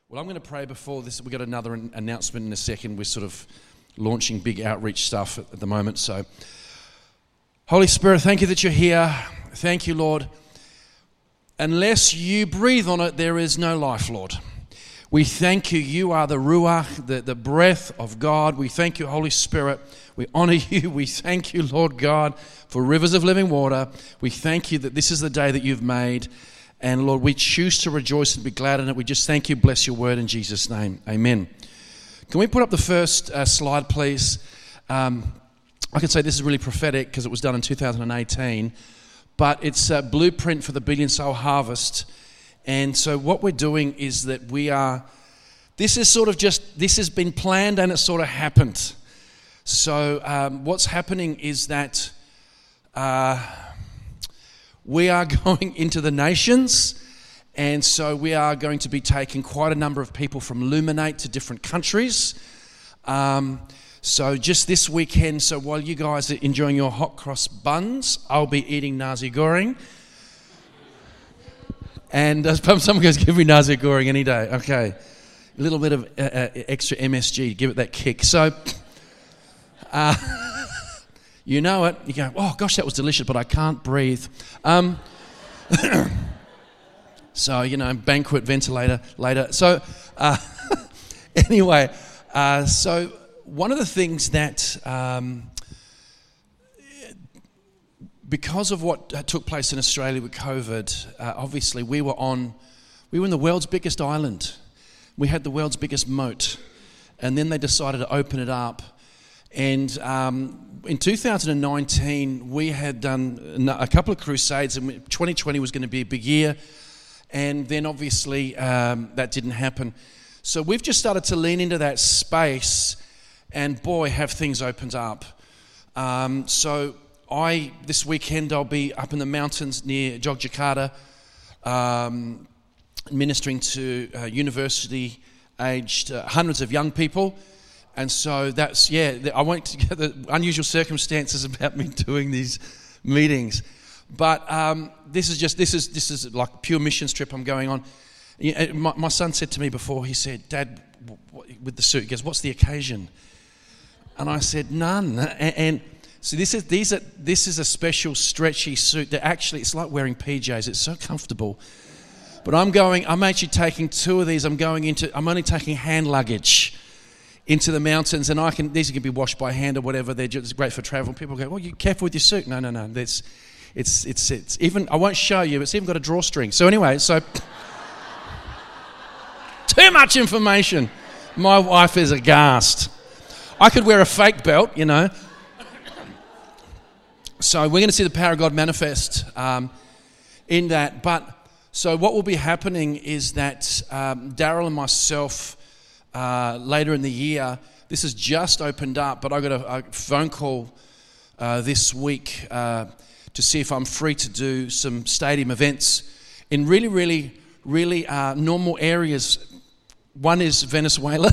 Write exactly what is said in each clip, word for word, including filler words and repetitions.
Well, I'm going to pray before this. We've got another an- announcement in a second. We're sort of launching big outreach stuff at, at the moment. So, Holy Spirit, thank you that you're here. Thank you, Lord. Unless you breathe on it, there is no life, Lord. We thank you. You are the Ruach, the, the breath of God. We thank you, Holy Spirit. We honor you. We thank you, Lord God, for rivers of living water. We thank you that this is the day that you've made. And Lord, we choose to rejoice and be glad in it. We just thank you, bless your word in Jesus' name. Amen. Can we put up the first uh, slide, please? Um, I can say this is really prophetic because it was done in two thousand eighteen, but it's a blueprint for the billion soul harvest. And so what we're doing is that we are, this is sort of just, this has been planned and it sort of happened. So um, what's happening is that uh, we are going into the nations, and so we are going to be taking quite a number of people from Luminate to different countries. Um, so just this weekend, so while you guys are enjoying your hot cross buns, I'll be eating nasi goreng. And uh, someone goes, give me nasi goreng any day. Okay. A little bit of uh, uh, extra M S G, give it that kick. So, uh, you know it. You go, oh gosh, that was delicious, but I can't breathe. Um, so, you know, banquet, ventilator, later. So, uh, anyway, uh, so one of the things that, um, because of what took place in Australia with COVID, uh, obviously we were on, we were in the world's biggest island. We had the world's biggest moat. And then they decided to open it up. And um, in two thousand nineteen, we had done a couple of crusades, and twenty twenty was going to be a big year. And then obviously um, that didn't happen. So we've just started to lean into that space, and boy, have things opened up. Um, so I, this weekend, I'll be up in the mountains near Jogjakarta, um, ministering to uh, university-aged uh, hundreds of young people. And so that's, yeah, I won't get the unusual circumstances about me doing these meetings. But um, this is just, this is this is like a pure missions trip I'm going on. My, my son said to me before, he said, Dad, with the suit, he goes, what's the occasion? And I said, none. And, and so this is these are this is a special stretchy suit that actually, it's like wearing P Js. It's so comfortable. But I'm going, I'm actually taking two of these. I'm going into, I'm only taking hand luggage into the mountains, and I can, these can be washed by hand or whatever. They're just great for travel. People go, well, you careful with your suit. No, no, no. That's, it's, it's, it's even, I won't show you, it's even got a drawstring. So anyway, so, too much information. My wife is aghast. I could wear a fake belt, you know. So we're going to see the power of God manifest um, in that. But, so what will be happening is that um, Daryl and myself, Uh, later in the year, this has just opened up, but I got a, a phone call uh, this week uh, to see if I'm free to do some stadium events in really, really, really uh, normal areas. One is Venezuela.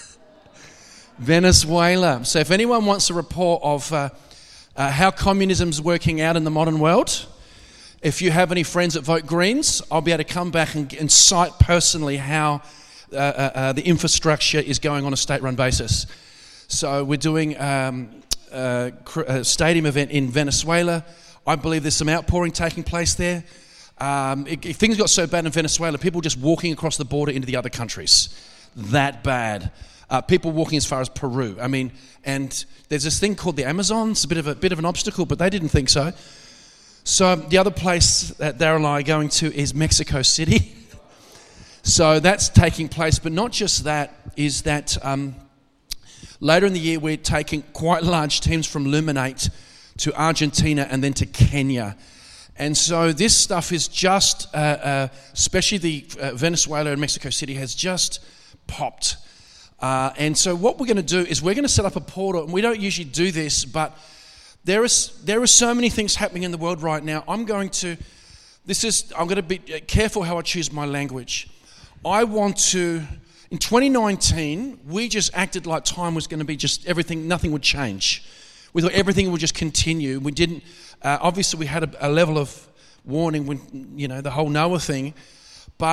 Venezuela. So if anyone wants a report of uh, uh, how communism's working out in the modern world, if you have any friends that vote Greens, I'll be able to come back and, and cite personally how Uh, uh, uh, the infrastructure is going on a state-run basis. So we're doing um, a, a stadium event in Venezuela. I believe there's some outpouring taking place there. Um, it, it, things got so bad in Venezuela, people just walking across the border into the other countries. That bad. Uh, people walking as far as Peru. I mean, and there's this thing called the Amazon. It's a bit of a bit of an obstacle, but they didn't think so. So the other place that Daryl and I are going to is Mexico City. So that's taking place, but not just that, is that um, later in the year we're taking quite large teams from Luminate to Argentina and then to Kenya. And so this stuff is just, uh, uh, especially the uh, Venezuela and Mexico City has just popped. Uh, and so what we're going to do is we're going to set up a portal, and we don't usually do this, but there is there are so many things happening in the world right now. I'm going to, this is, I'm going to be careful how I choose my language. I want to, in twenty nineteen, we just acted like time was going to be just everything, nothing would change. We thought everything would just continue. We didn't, uh, obviously we had a, a level of warning when, you know, the whole Noah thing, but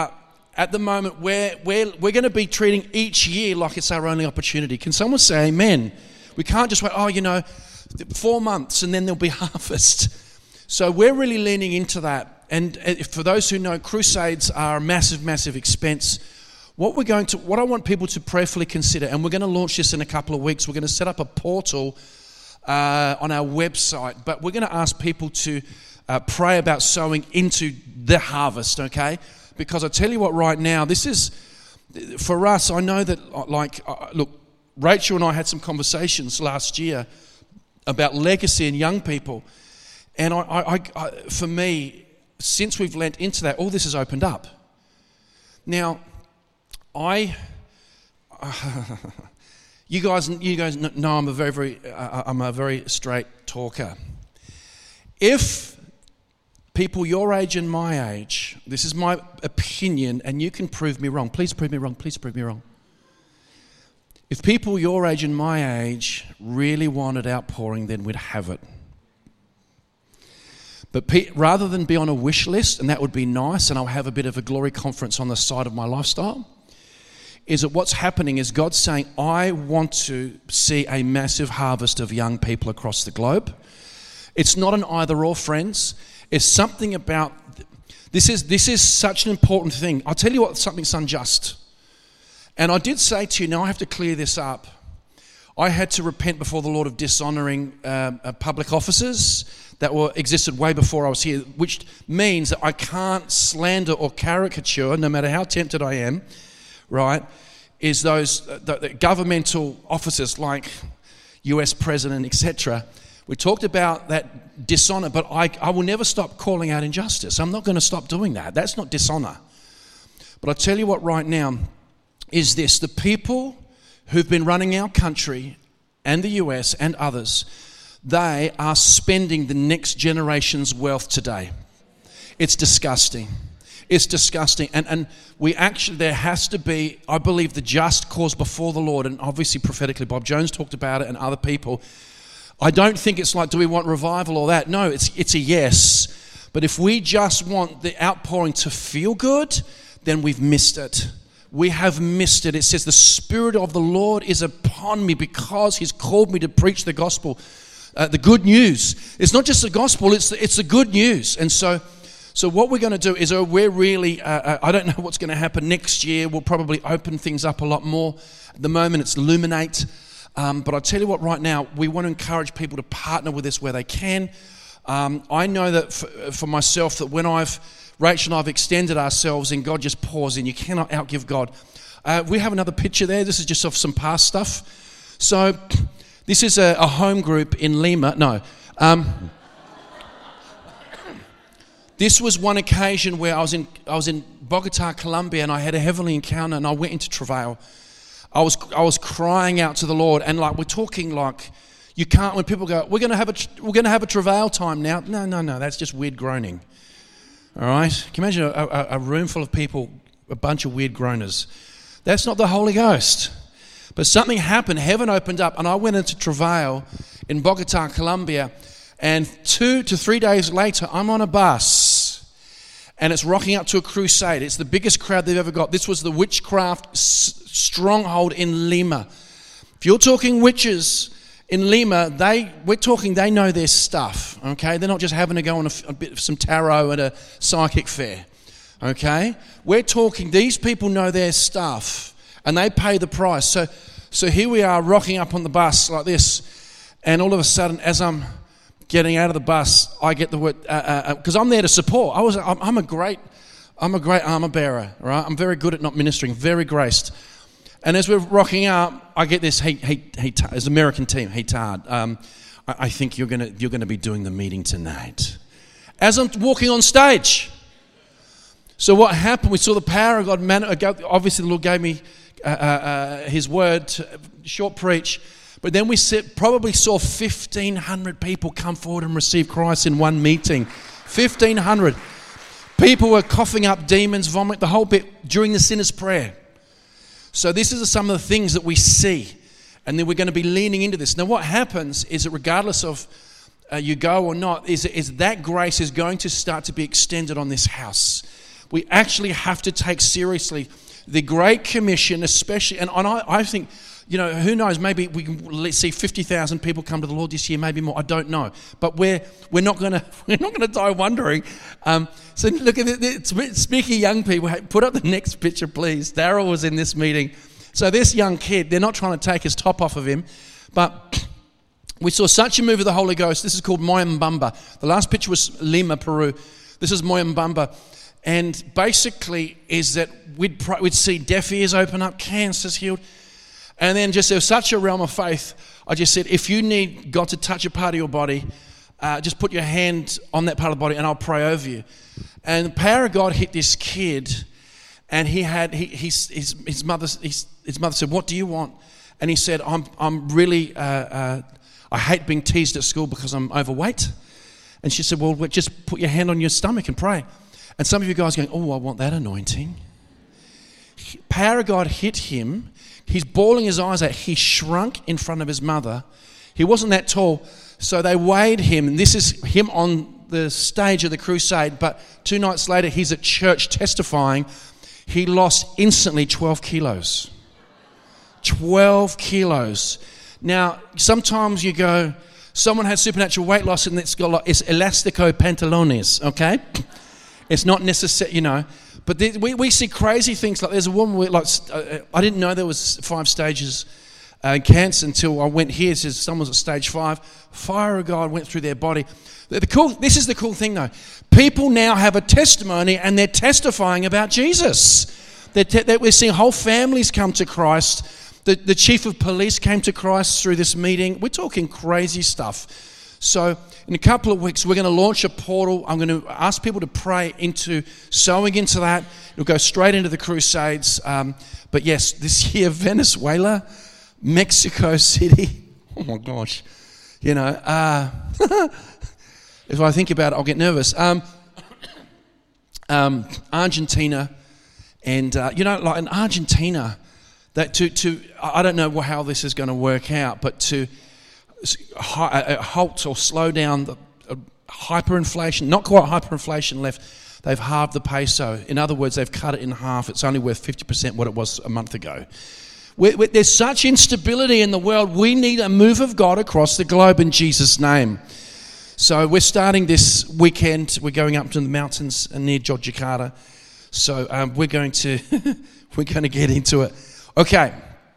at the moment, we're, we're, we're going to be treating each year like it's our only opportunity. Can someone say amen? We can't just wait, oh, you know, four months and then there'll be harvest. So we're really leaning into that. And for those who know, crusades are a massive, massive expense. What we're going to, what I want people to prayerfully consider, and we're going to launch this in a couple of weeks. We're going to set up a portal uh, on our website, but we're going to ask people to uh, pray about sowing into the harvest, okay? Because I tell you what, right now, this is, for us, I know that, like, uh, look, Rachel and I had some conversations last year about legacy and young people. And I, I, I, for me, since we've lent into that, all this has opened up. Now, I, uh, you guys, you guys know I'm a very, very, uh, I'm a very straight talker. If people your age and my age, this is my opinion, and you can prove me wrong. Please prove me wrong. Please prove me wrong. If people your age and my age really wanted outpouring, then we'd have it. But pe- rather than be on a wish list, and that would be nice, and I'll have a bit of a glory conference on the side of my lifestyle, is that what's happening is God's saying, I want to see a massive harvest of young people across the globe. It's not an either or, friends. It's something about, this is this is such an important thing. I'll tell you what, something's unjust. And I did say to you, now I have to clear this up. I had to repent before the Lord of dishonouring uh, uh, public officers that were existed way before I was here, which means that I can't slander or caricature, no matter how tempted I am, right, is those uh, the, the governmental officers like U S President, et cetera. We talked about that dishonour, but I, I will never stop calling out injustice. I'm not going to stop doing that. That's not dishonour. But I tell you what right now is this. The people who've been running our country and the U S and others, they are spending the next generation's wealth today. It's disgusting. It's disgusting. And and we actually, there has to be, I believe, the just cause before the Lord, and obviously prophetically, Bob Jones talked about it and other people. I don't think it's like, do we want revival or that? No, it's it's a yes. But if we just want the outpouring to feel good, then we've missed it. We have missed it. It says, the Spirit of the Lord is upon me because He's called me to preach the gospel, uh, the good news. It's not just the gospel, it's the, it's the good news. And so so what we're going to do is uh, we're really, uh, uh, I don't know what's going to happen next year. We'll probably open things up a lot more. At the moment, it's Illuminate. Um, but I'll tell you what, right now, we want to encourage people to partner with us where they can. Um, I know that for, for myself, that when I've, Rachel and I have extended ourselves and God just pours in, you cannot outgive God. Uh, we have another picture there. This is just of some past stuff. So this is a, a home group in Lima. No. Um, this was one occasion where I was in I was in Bogota, Colombia, and I had a heavenly encounter, and I went into travail. I was I was crying out to the Lord, and like we're talking like you can't. When people go, we're going to have a we're going to have a travail time now. No, no, no. That's just weird groaning. All right. Can you imagine a, a, a room full of people, a bunch of weird groaners? That's not the Holy Ghost. But something happened. Heaven opened up, and I went into travail in Bogota, Colombia. And two to three days later, I'm on a bus, and it's rocking up to a crusade. It's the biggest crowd they've ever got. This was the witchcraft s- stronghold in Lima. If you're talking witches in Lima, they we're talking they know their stuff. Okay, they're not just having to go on a, a bit of some tarot at a psychic fair. Okay, we're talking these people know their stuff, and they pay the price. So, so here we are rocking up on the bus like this, and all of a sudden, as I'm getting out of the bus, I get the word because uh, uh, I'm there to support. I was, I'm, I'm a great, I'm a great armor bearer, right? I'm very good at not ministering, very graced. And as we're rocking up, I get this. Hey, hey, hey, as American team, hey, Tard, um, I, I think you're gonna you're gonna be doing the meeting tonight. As I'm walking on stage. So what happened? We saw the power of God. Man, obviously, the Lord gave me uh, uh, His word, to, short preach. But then we probably saw fifteen hundred people come forward and receive Christ in one meeting. fifteen hundred. People were coughing up demons, vomit, the whole bit during the sinner's prayer. So this is some of the things that we see. And then we're going to be leaning into this. Now what happens is that regardless of uh, you go or not, is, is that grace is going to start to be extended on this house. we actually have to take seriously the Great Commission, especially, and, and I, I think, you know, who knows, maybe we can let's see fifty thousand people come to the Lord this year, maybe more, I don't know. But we're we're not going to we're not going to die wondering. Um, so look at it, speaking of young people, hey, put up the next picture, please. Daryl was in this meeting. So this young kid, they're not trying to take his top off of him, but we saw such a move of the Holy Ghost. This is called Moyambamba. The last picture was Lima, Peru. This is Moyambamba. And basically is that we'd, pray, we'd see deaf ears open up, cancers healed. And then just there was such a realm of faith. I just said, if you need God to touch a part of your body, uh, just put your hand on that part of the body and I'll pray over you. And the power of God hit this kid, and he had he, his, his, his, mother, his, his mother said, what do you want? And he said, I'm, I'm really, uh, uh, I hate being teased at school because I'm overweight. And she said, well, just put your hand on your stomach and pray. And some of you guys are going, oh, I want that anointing. Power of God hit him. He's bawling his eyes out. He shrunk in front of his mother. He wasn't that tall. So they weighed him. And this is him on the stage of the crusade. But two nights later, he's at church testifying. He lost instantly twelve kilos. twelve kilos. Now, sometimes you go, someone has supernatural weight loss and it's got like, it's elastico pantalones, okay? It's not necessary, you know. But there, we, we see crazy things. Like there's a woman, with, like uh, I didn't know there was five stages uh, cancer until I went here. It says someone's at stage five. Fire of God went through their body. The, the cool. This is the cool thing, though. People now have a testimony, and they're testifying about Jesus. They're te- that we're seeing whole families come to Christ. The, the chief of police came to Christ through this meeting. We're talking crazy stuff. So in a couple of weeks, we're going to launch a portal. I'm going to ask people to pray into sowing into that. It'll go straight into the crusades. Um, but yes, this year, Venezuela, Mexico City. Oh my gosh. You know, uh, if I think about it, I'll get nervous. Um, um, Argentina. And, uh, you know, like in Argentina, that to, to I don't know how this is going to work out, but to halt or slow down the uh, hyperinflation, not quite hyperinflation left, they've halved the peso. In other words, they've cut it in half. It's only worth fifty percent what it was a month ago. We're, we're, there's such instability in the world. We need a move of God across the globe in Jesus' name. So we're starting this weekend. We're going up to the mountains near Yogyakarta. So um, we're going to we're going to get into it. Okay,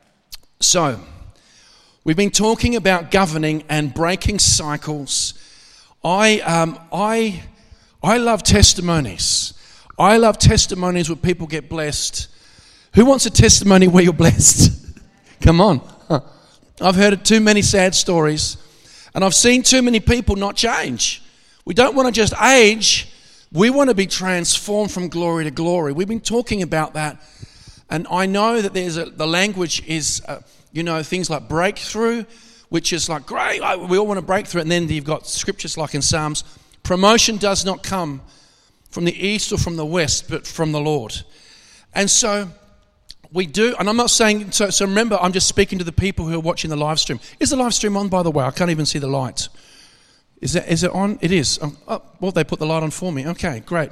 so we've been talking about governing and breaking cycles. I um, I I love testimonies. I love testimonies where people get blessed. Who wants a testimony where you're blessed? Come on. I've heard too many sad stories, and I've seen too many people not change. We don't want to just age. We want to be transformed from glory to glory. We've been talking about that. And I know that there's a, the language is, uh, you know, things like breakthrough, which is like, great, I, we all want to break through. And then you've got scriptures like in Psalms, promotion does not come from the east or from the west, but from the Lord. And so we do, and I'm not saying, so, so remember, I'm just speaking to the people who are watching the live stream. Is the live stream on, by the way? I can't even see the light. Is that, is it on? It is. Oh, oh, well, they put the light on for me. Okay, great.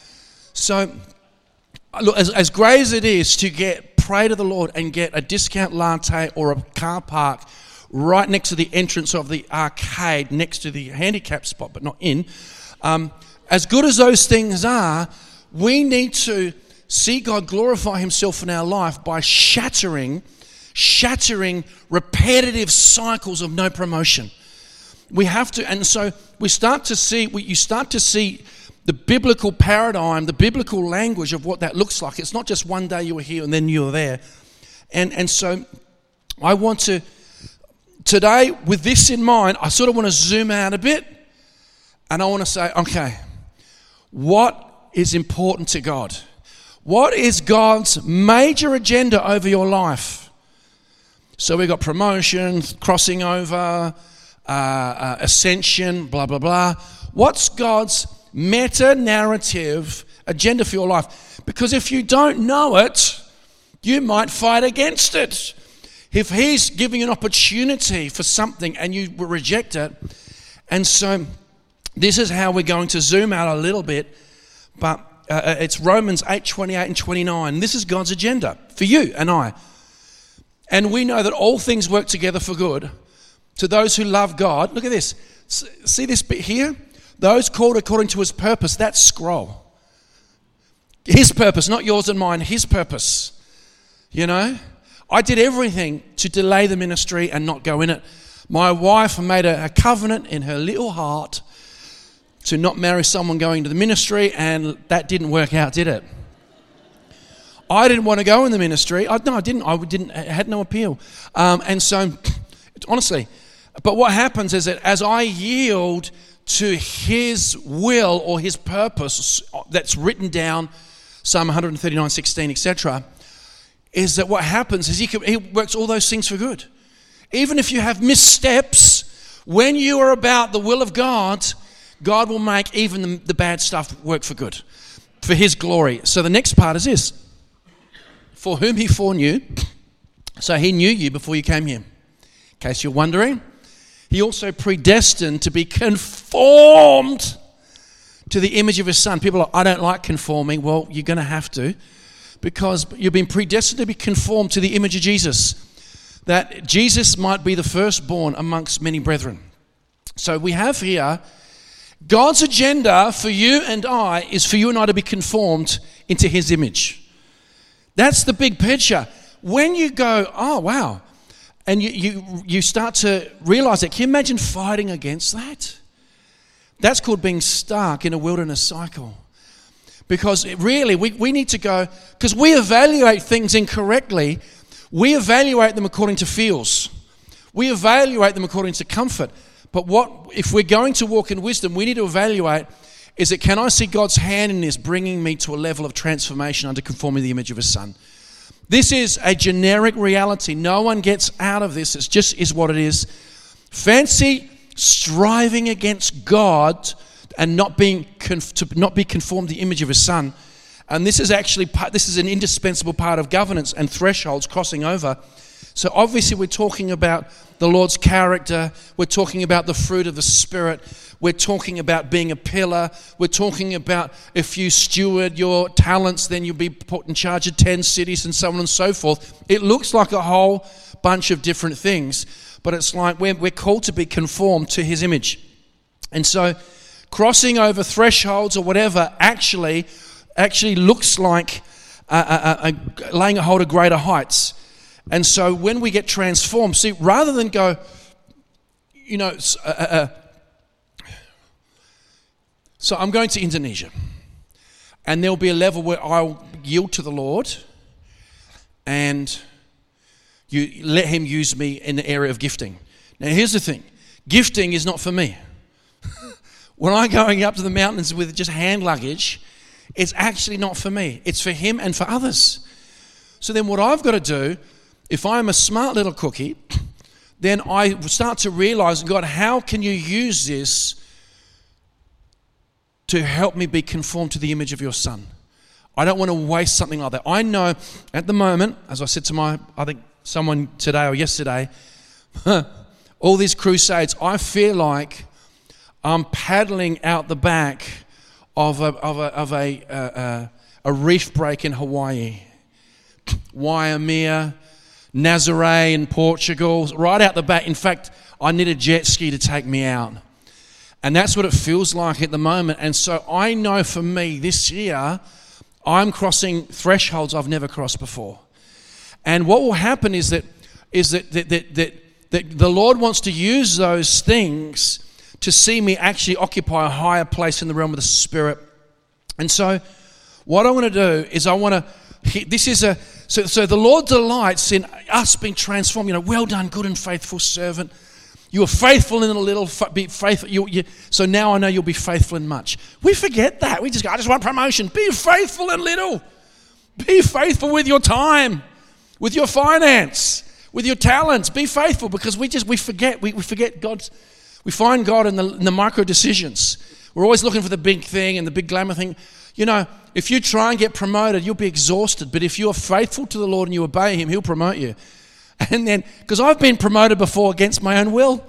So, look, as, as great as it is to get, pray to the Lord and get a discount latte or a car park right next to the entrance of the arcade, next to the handicap spot, but not in. Um, as good as those things are, we need to see God glorify himself in our life by shattering, shattering repetitive cycles of no promotion. We have to, and so we start to see, we, you start to see the biblical paradigm, the biblical language of what that looks like. It's not just one day you were here and then you were there. And and so I want to, today with this in mind, I sort of want to zoom out a bit and I want to say, okay, what is important to God? What is God's major agenda over your life? So we've got promotion, crossing over, uh, uh, ascension, blah, blah, blah. What's God's meta-narrative agenda for your life? Because if you don't know it, you might fight against it. If he's giving an opportunity for something and you reject it, and so this is how we're going to zoom out a little bit, but uh, it's Romans eight, twenty-eight and twenty-nine. This is God's agenda for you and I. And we know that all things work together for good to those who love God. Look at this. See this bit here? Those called according to his purpose. That's scroll. His purpose, not yours and mine. His purpose. You know? I did everything to delay the ministry and not go in it. My wife made a, a covenant in her little heart to not marry someone going to the ministry, and that didn't work out, did it? I didn't want to go in the ministry. I, no, I didn't. I didn't. It had no appeal. Um, and so, honestly, but what happens is that as I yield to his will or his purpose that's written down, Psalm one thirty-nine, sixteen, et cetera, is that what happens is he, can, he works all those things for good. Even if you have missteps, when you are about the will of God, God will make even the, the bad stuff work for good, for his glory. So the next part is this. For whom he foreknew, so he knew you before you came here. In case you're wondering, he also predestined to be conformed to the image of his son. People are like, I don't like conforming. Well, you're going to have to, because you've been predestined to be conformed to the image of Jesus, that Jesus might be the firstborn amongst many brethren. So we have here, God's agenda for you and I is for you and I to be conformed into his image. That's the big picture. When you go, oh, wow, and you, you, you start to realize that, can you imagine fighting against that? That's called being stuck in a wilderness cycle. Because it really, we, we need to go, because we evaluate things incorrectly. We evaluate them according to feels. We evaluate them according to comfort. But what if we're going to walk in wisdom, we need to evaluate, is that can I see God's hand in this bringing me to a level of transformation under conforming to the image of his son? This is a generic reality. No one gets out of this. It just is what it is. Fancy striving against God and not being conf- to not be conformed to the image of his son. And this is actually part, this is an indispensable part of governance and thresholds crossing over. So obviously we're talking about the Lord's character. We're talking about the fruit of the Spirit. We're talking about being a pillar. We're talking about if you steward your talents, then you'll be put in charge of ten cities and so on and so forth. It looks like a whole bunch of different things, but it's like we're, we're called to be conformed to his image. And so crossing over thresholds or whatever actually actually looks like uh, uh, uh, laying a hold of greater heights. And so when we get transformed, see, rather than go, you know, uh, uh, so I'm going to Indonesia, and there'll be a level where I'll yield to the Lord and you let him use me in the area of gifting. Now, here's the thing. Gifting is not for me. When I'm going up to the mountains with just hand luggage, it's actually not for me. It's for him and for others. So then what I've got to do, if I'm a smart little cookie, then I start to realize, God, how can you use this to help me be conformed to the image of your son? I don't want to waste something like that. I know at the moment, as I said to my, I think someone today or yesterday, all these crusades, I feel like I'm paddling out the back of a of a of a uh, a reef break in Hawaii, Waimea, Nazaré in Portugal, right out the back. In fact, I need a jet ski to take me out. And that's what it feels like at the moment. And so I know for me this year, I'm crossing thresholds I've never crossed before. And what will happen is that is that that that, that, that the Lord wants to use those things to see me actually occupy a higher place in the realm of the Spirit. And so what I want to do is I want to, this is a, so, so the Lord delights in us being transformed. You know, well done, good and faithful servant. You were faithful in a little, be faithful. You, you, so now I know you'll be faithful in much. We forget that. We just go, I just want promotion. Be faithful in little. Be faithful with your time, with your finance, with your talents. Be faithful, because we just, we forget, we, we forget God's, we find God in the, in the micro decisions. We're always looking for the big thing and the big glamour thing. You know, if you try and get promoted, you'll be exhausted. But if you're faithful to the Lord and you obey him, he'll promote you. And then, because I've been promoted before against my own will.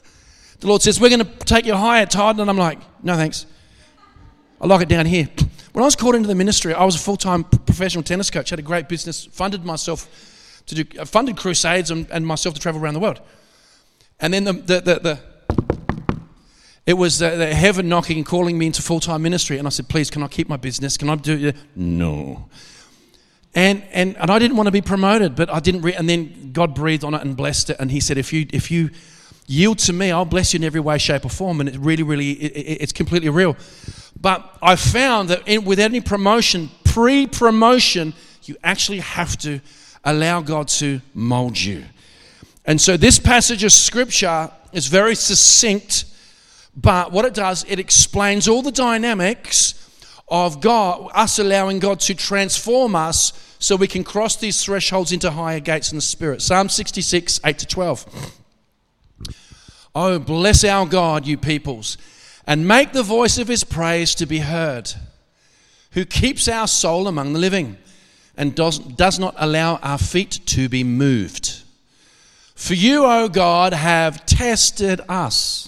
The Lord says, we're going to take you higher, Todd. And I'm like, no, thanks. I like it down here. When I was called into the ministry, I was a full-time professional tennis coach, had a great business, funded myself to do, funded crusades and, and myself to travel around the world. And then the the the, the it was the, the heaven knocking and calling me into full-time ministry, and I said, please, can I keep my business? Can I do it? No. And and and I didn't want to be promoted, but I didn't. Re- and then God breathed on it and blessed it, and He said, if you if you yield to me, I'll bless you in every way, shape, or form. And it really, really, it, it, it's completely real. But I found that in, with any promotion, pre-promotion, you actually have to allow God to mold you. And so this passage of scripture is very succinct, but what it does, it explains all the dynamics of God, us allowing God to transform us so we can cross these thresholds into higher gates in the Spirit. Psalm sixty-six, eight to twelve. Oh, bless our God, you peoples, and make the voice of His praise to be heard, who keeps our soul among the living and does, does not allow our feet to be moved. For you, O God, have tested us.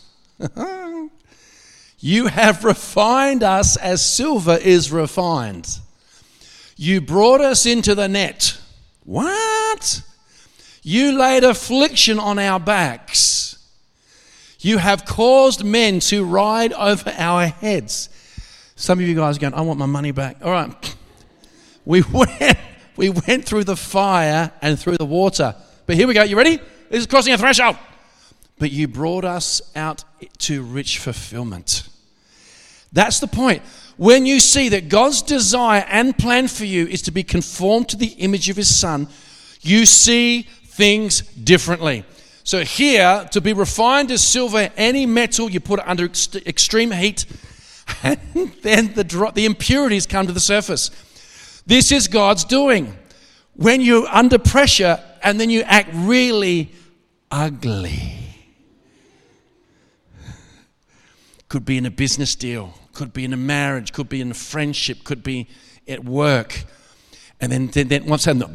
You have refined us as silver is refined. You brought us into the net. What? You laid affliction on our backs. You have caused men to ride over our heads. Some of you guys are going, I want my money back. All right. We went, we went through the fire and through the water. But here we go. You ready? This is crossing a threshold. But you brought us out to rich fulfillment. That's the point. When you see that God's desire and plan for you is to be conformed to the image of His Son, you see things differently. So here, to be refined as silver, any metal, you put it under ex- extreme heat, and then the, dro- the impurities come to the surface. This is God's doing. When you're under pressure and then you act really ugly. Could be in a business deal, could be in a marriage, could be in a friendship, could be at work. And then, then, then once again,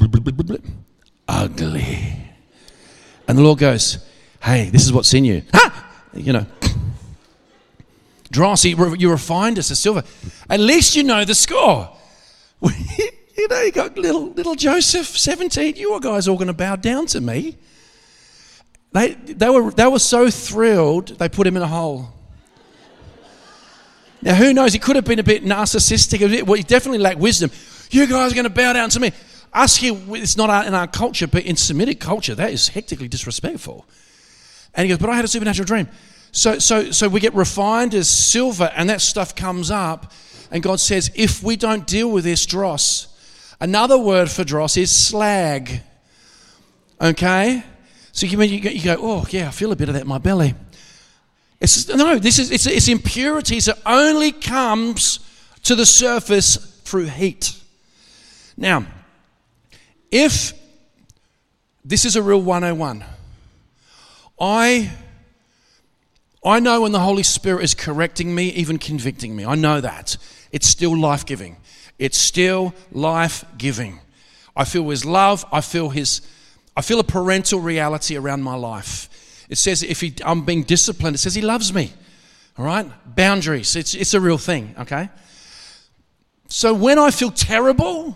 ugly. And the Lord goes, hey, this is what's in you. Ha! You know. Dross, you refined us as silver. At least you know the score. You know, you got little little Joseph, seventeen. You guys are all going to bow down to me. They they were they were so thrilled, they put him in a hole. Now, who knows? He could have been a bit narcissistic. Well, he definitely lacked wisdom. You guys are going to bow down to me. Us here, it's not in our culture, but in Semitic culture, that is hectically disrespectful. And he goes, but I had a supernatural dream. So so, so we get refined as silver, and that stuff comes up, and God says, if we don't deal with this dross, another word for dross is slag. Okay? So you, you go, oh, yeah, I feel a bit of that in my belly. It's, no, this is it's, it's impurities that only comes to the surface through heat. Now, if this is a real one oh one, I, I know when the Holy Spirit is correcting me, even convicting me. I know that. It's still life-giving. It's still life-giving. I feel His love. I feel His, I feel a parental reality around my life. It says if he, I'm being disciplined, it says He loves me. All right? Boundaries. It's, it's a real thing, okay? So when I feel terrible,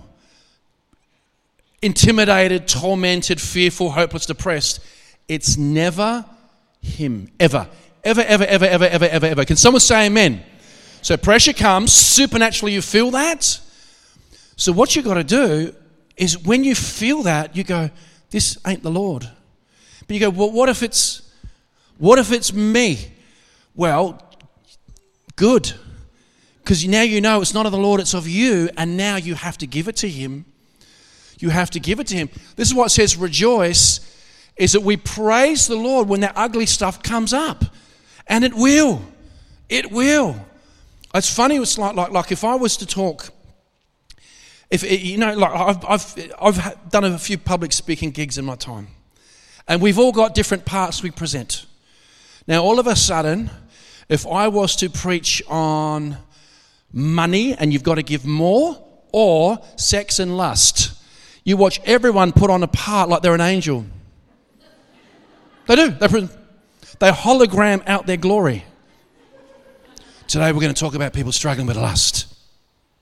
intimidated, tormented, fearful, hopeless, depressed, it's never Him. Ever. Ever, ever, ever, ever, ever, ever, ever. Can someone say amen? So pressure comes, supernaturally you feel that. So what you got to do is when you feel that, you go, this ain't the Lord. But you go, well, what if it's, what if it's me? Well, good. Because now you know it's not of the Lord, it's of you, and now you have to give it to Him. You have to give it to Him. This is what it says, rejoice, is that we praise the Lord when that ugly stuff comes up. And it will. It will. It's funny, it's like, like, like if I was to talk, if it, you know, like I've, I've, I've done a few public speaking gigs in my time. And we've all got different parts we present. Now, all of a sudden, if I was to preach on money and you've got to give more, or sex and lust, you watch everyone put on a part like they're an angel. They do. They, they hologram out their glory. Today we're going to talk about people struggling with lust.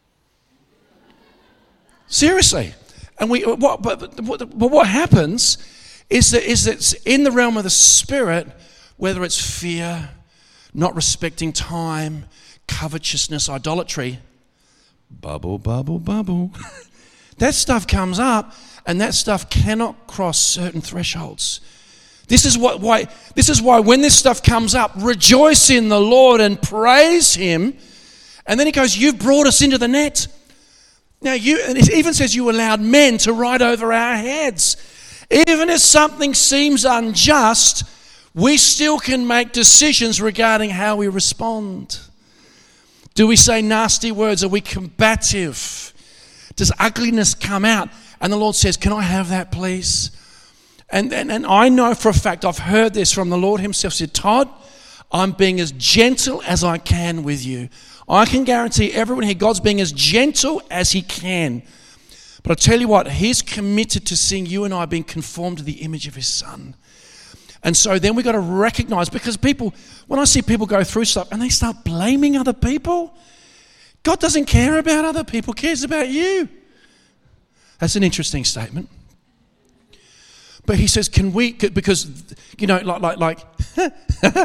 Seriously. And we, what, but, but, but what happens is that, is that in the realm of the spirit, whether it's fear, not respecting time, covetousness, idolatry, bubble, bubble, bubble. That stuff comes up, and that stuff cannot cross certain thresholds. This is what why this is why when this stuff comes up, rejoice in the Lord and praise Him. And then He goes, "You've brought us into the net." Now you, and it even says you allowed men to ride over our heads. Even if something seems unjust, we still can make decisions regarding how we respond. Do we say nasty words? Are we combative? Does ugliness come out? And the Lord says, "Can I have that, please?" And, and, and I know for a fact, I've heard this from the Lord Himself. He said, "Todd, I'm being as gentle as I can with you." I can guarantee everyone here, God's being as gentle as He can. But I tell you what, He's committed to seeing you and I being conformed to the image of His Son. And so then we've got to recognize, because people, when I see people go through stuff and they start blaming other people, God doesn't care about other people, cares about you. That's an interesting statement. But He says, can we, because, you know, like, like, like,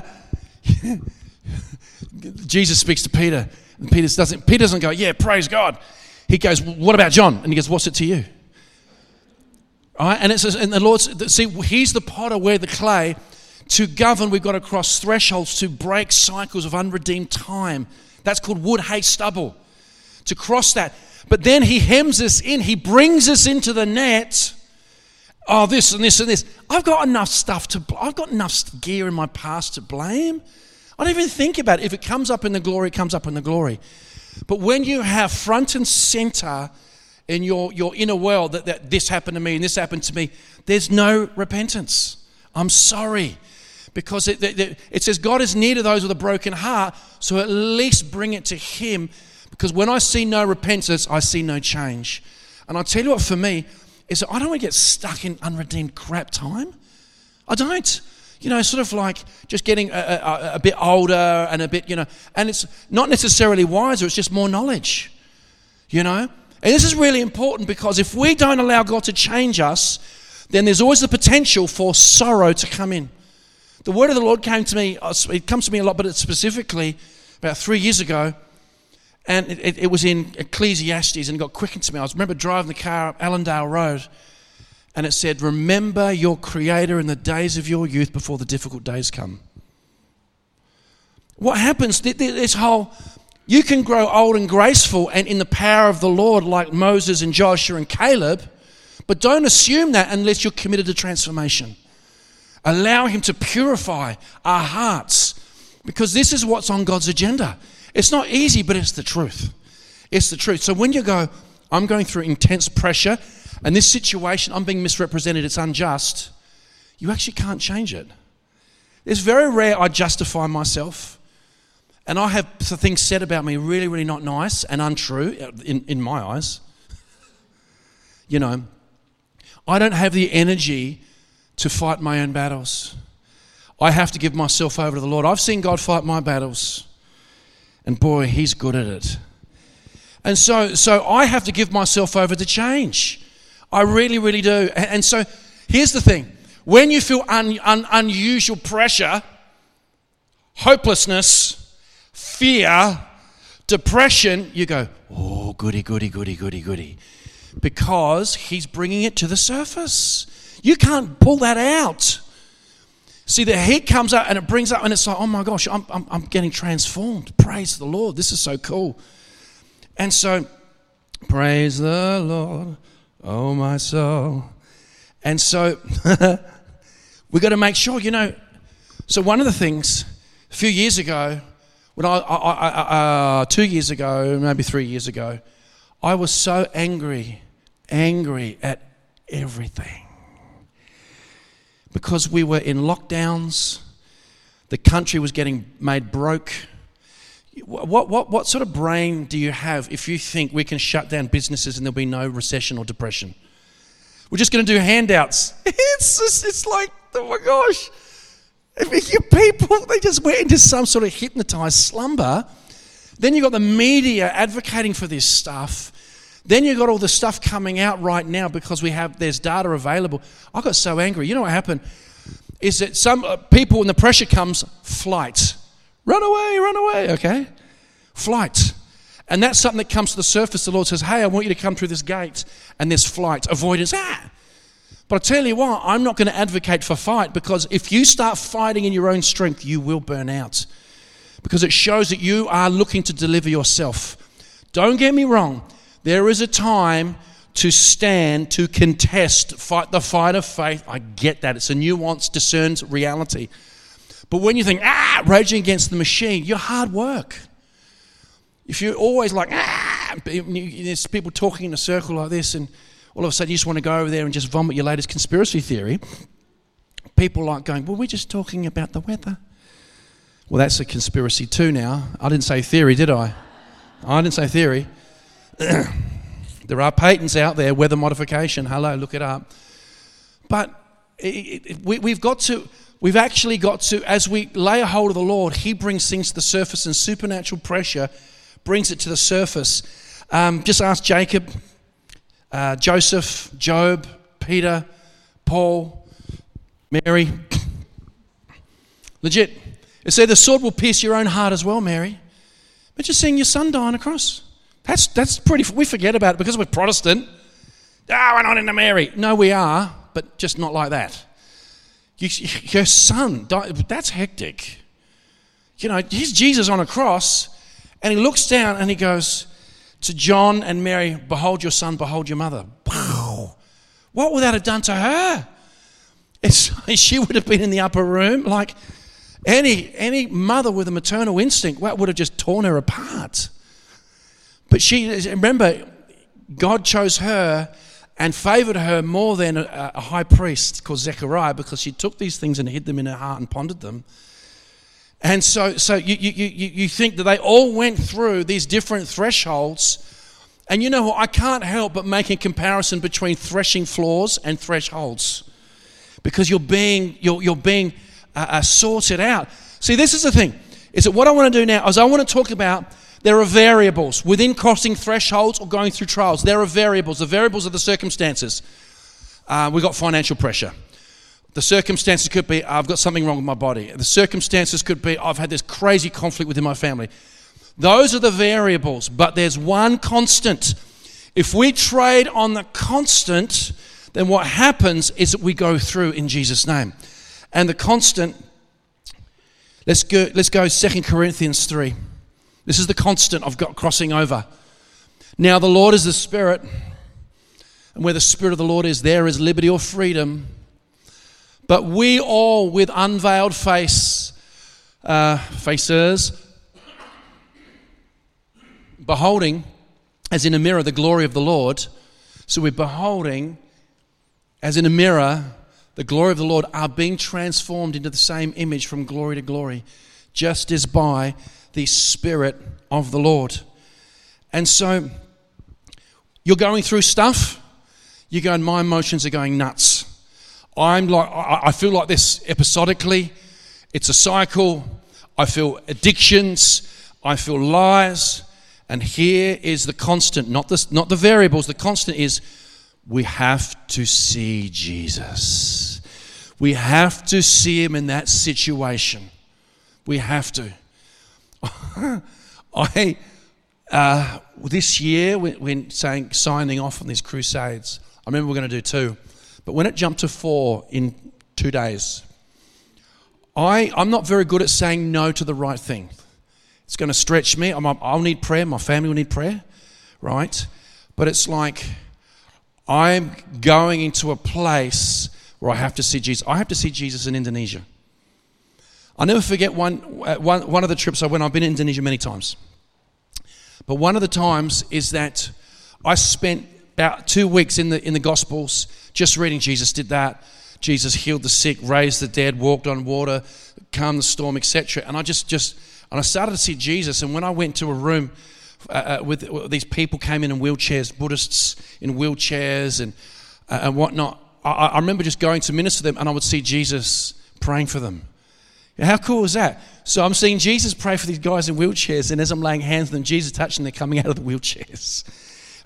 Jesus speaks to Peter, and Peter doesn't, Peter doesn't go, "Yeah, praise God." He goes, "What about John?" And he goes, "What's it to you?" All right? And it says, and the Lord, see, He's the potter, we're the clay. To govern, we've got to cross thresholds to break cycles of unredeemed time. That's called wood, hay, stubble. To cross that. But then He hems us in. He brings us into the net. Oh, this and this and this. I've got enough stuff to, I've got enough gear in my past to blame. I don't even think about it. If it comes up in the glory, it comes up in the glory. But when you have front and center in your, your inner world that, that this happened to me and this happened to me, there's no repentance. I'm sorry. Because it, it, it says God is near to those with a broken heart, so at least bring it to Him. Because when I see no repentance, I see no change. And I'll tell you what, for me, is that I don't want to get stuck in unredeemed crap time. I don't. You know, sort of like just getting a, a, a bit older and a bit, you know, and it's not necessarily wiser, it's just more knowledge, you know. And this is really important, because if we don't allow God to change us, then there's always the potential for sorrow to come in. The word of the Lord came to me, it comes to me a lot, but it's specifically about three years ago, and it, it, it was in Ecclesiastes, and it got quickened to me. I was, remember driving the car up Allendale Road, and it said, "Remember your Creator in the days of your youth before the difficult days come." What happens, this whole, you can grow old and graceful and in the power of the Lord like Moses and Joshua and Caleb, but don't assume that unless you're committed to transformation. Allow Him to purify our hearts, because this is what's on God's agenda. It's not easy, but it's the truth. It's the truth. So when you go, "I'm going through intense pressure, and this situation, I'm being misrepresented, it's unjust," you actually can't change it. It's very rare I justify myself, and I have things said about me really, really not nice and untrue in, in my eyes. You know, I don't have the energy to fight my own battles. I have to give myself over to the Lord. I've seen God fight my battles, and boy, He's good at it. And so, so I have to give myself over to change. I really, really do. And so here's the thing. When you feel un, un, unusual pressure, hopelessness, fear, depression, you go, "Oh, goody, goody, goody, goody, goody." Because He's bringing it to the surface. You can't pull that out. See, the heat comes up and it brings up, and it's like, "Oh my gosh, I'm, I'm, I'm getting transformed. Praise the Lord. This is so cool." And so, praise the Lord, oh my soul. And so we've got to make sure, you know. So one of the things, a few years ago, when I, I, I, I uh, two years ago, maybe three years ago, I was so angry, angry at everything. Because we were in lockdowns, the country was getting made broke. What, what, what sort of brain do you have if you think we can shut down businesses and there'll be no recession or depression? We're just going to do handouts. It's just, it's like, oh my gosh. If you people, they just went into some sort of hypnotized slumber. Then you've got the media advocating for this stuff. Then you've got all the stuff coming out right now because we have there's data available. I got so angry. You know what happened? Is that some uh, people, when the pressure comes, flight. Run away, run away, okay? Flight. And that's something that comes to the surface. The Lord says, hey, I want you to come through this gate. And there's flight, avoidance. Ah! But I tell you what, I'm not going to advocate for fight, because if you start fighting in your own strength, you will burn out. Because it shows that you are looking to deliver yourself. Don't get me wrong. There is a time to stand, to contest, fight the fight of faith. I get that. It's a nuanced, discerned reality. But when you think, ah, raging against the machine, you're hard work. If you're always like, ah, there's people talking in a circle like this, and all of a sudden you just want to go over there and just vomit your latest conspiracy theory. People like going, well, we're just talking about the weather. Well, that's a conspiracy too now. I didn't say theory, did I? I didn't say theory. There are patents out there, weather modification. Hello, look it up. But it, it, we, we've got to, we've actually got to, as we lay a hold of the Lord, He brings things to the surface, and supernatural pressure brings it to the surface. Um, just ask Jacob, uh, Joseph, Job, Peter, Paul, Mary. Legit. It said the sword will pierce your own heart as well, Mary. But just seeing your son die on a cross. That's that's pretty, we forget about it because we're Protestant. Ah, we're not into Mary. No, we are, but just not like that. You, your son died, that's hectic. You know, here's Jesus on a cross, and he looks down and he goes to John and Mary, behold your son, behold your mother. Wow. What would that have done to her? It's, she would have been in the upper room like any, any mother with a maternal instinct. That would have just torn her apart. But she, remember, God chose her and favored her more than a, a high priest called Zechariah, because she took these things and hid them in her heart and pondered them. And so so you, you, you, you think that they all went through these different thresholds. And you know what? I can't help but make a comparison between threshing floors and thresholds, because you're being, you're, you're being uh, uh, sorted out. See, this is the thing, is that what I want to do now is I want to talk about there are variables within crossing thresholds or going through trials. There are variables. The variables are the circumstances. Uh, we've got financial pressure. The circumstances could be, I've got something wrong with my body. The circumstances could be, I've had this crazy conflict within my family. Those are the variables, but there's one constant. If we trade on the constant, then what happens is that we go through in Jesus' name. And the constant, let's go, let's go Second Corinthians three. This is the constant of God crossing over. Now the Lord is the Spirit, and where the Spirit of the Lord is, there is liberty or freedom. But we all, with unveiled face, uh, faces, beholding, as in a mirror, the glory of the Lord. So we're beholding, as in a mirror, the glory of the Lord, are being transformed into the same image from glory to glory, just as by the Spirit of the Lord. And so you're going through stuff, you're going, my emotions are going nuts. I'm like, I feel like this episodically. It's a cycle. I feel addictions. I feel lies. And here is the constant, not the, not the variables. The constant is we have to see Jesus. We have to see Him in that situation. We have to. I uh, this year, when, when saying signing off on these crusades, I remember we're going to do two. But when it jumped to four in two days, I, I'm not very good at saying no to the right thing. It's going to stretch me. I'm, I'll need prayer. My family will need prayer, right? But it's like I'm going into a place where I have to see Jesus. I have to see Jesus in Indonesia. I'll never forget one, one, one of the trips I went. I've been in Indonesia many times. But one of the times is that I spent about two weeks in the in the Gospels just reading. Jesus did that. Jesus healed the sick, raised the dead, walked on water, calmed the storm, et cetera. And I just, just and I started to see Jesus. And when I went to a room uh, with, with these people came in in wheelchairs, Buddhists in wheelchairs and uh, and whatnot, I, I remember just going to minister to them, and I would see Jesus praying for them. How cool is that? So I'm seeing Jesus pray for these guys in wheelchairs, and as I'm laying hands on them, Jesus touching them, they're coming out of the wheelchairs.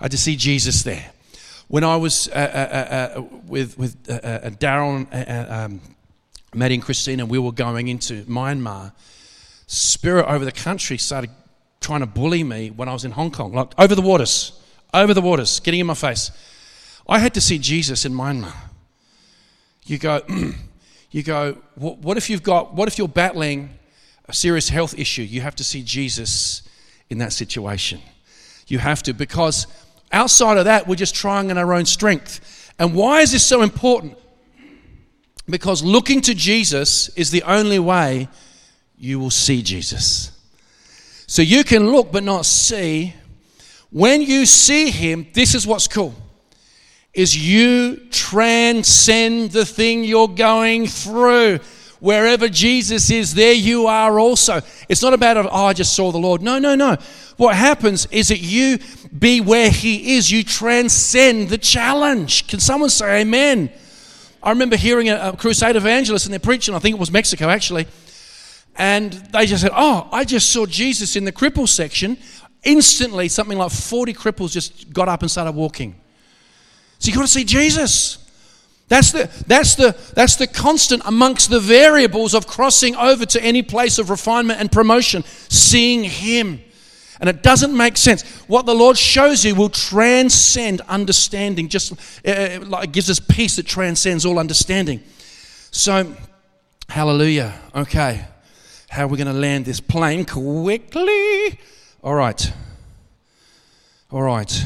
I had to see Jesus there. When I was uh, uh, uh, with with uh, uh, Darren, uh, um, Maddie and Christina, we were going into Myanmar, spirit over the country started trying to bully me when I was in Hong Kong, like over the waters, over the waters, getting in my face. I had to see Jesus in Myanmar. You go, you go. What, what if you've got? What if you're battling a serious health issue? You have to see Jesus in that situation. You have to, because outside of that, we're just trying in our own strength. And why is this so important? Because looking to Jesus is the only way you will see Jesus. So you can look but not see. When you see him, this is what's cool, is you transcend the thing you're going through. Wherever Jesus is, there you are also. It's not about, oh, I just saw the Lord. No, no, no. What happens is that you be where he is. You transcend the challenge. Can someone say amen? I remember hearing a, a crusade evangelist and they're preaching, I think it was Mexico actually, and they just said, oh, I just saw Jesus in the cripple section. Instantly, something like forty cripples just got up and started walking. So you've got to see Jesus. That's the, that's the, that's the constant amongst the variables of crossing over to any place of refinement and promotion, seeing him. And it doesn't make sense. What the Lord shows you will transcend understanding. Just uh, like it gives us peace that transcends all understanding. So, hallelujah. Okay. How are we going to land this plane quickly? All right. All right.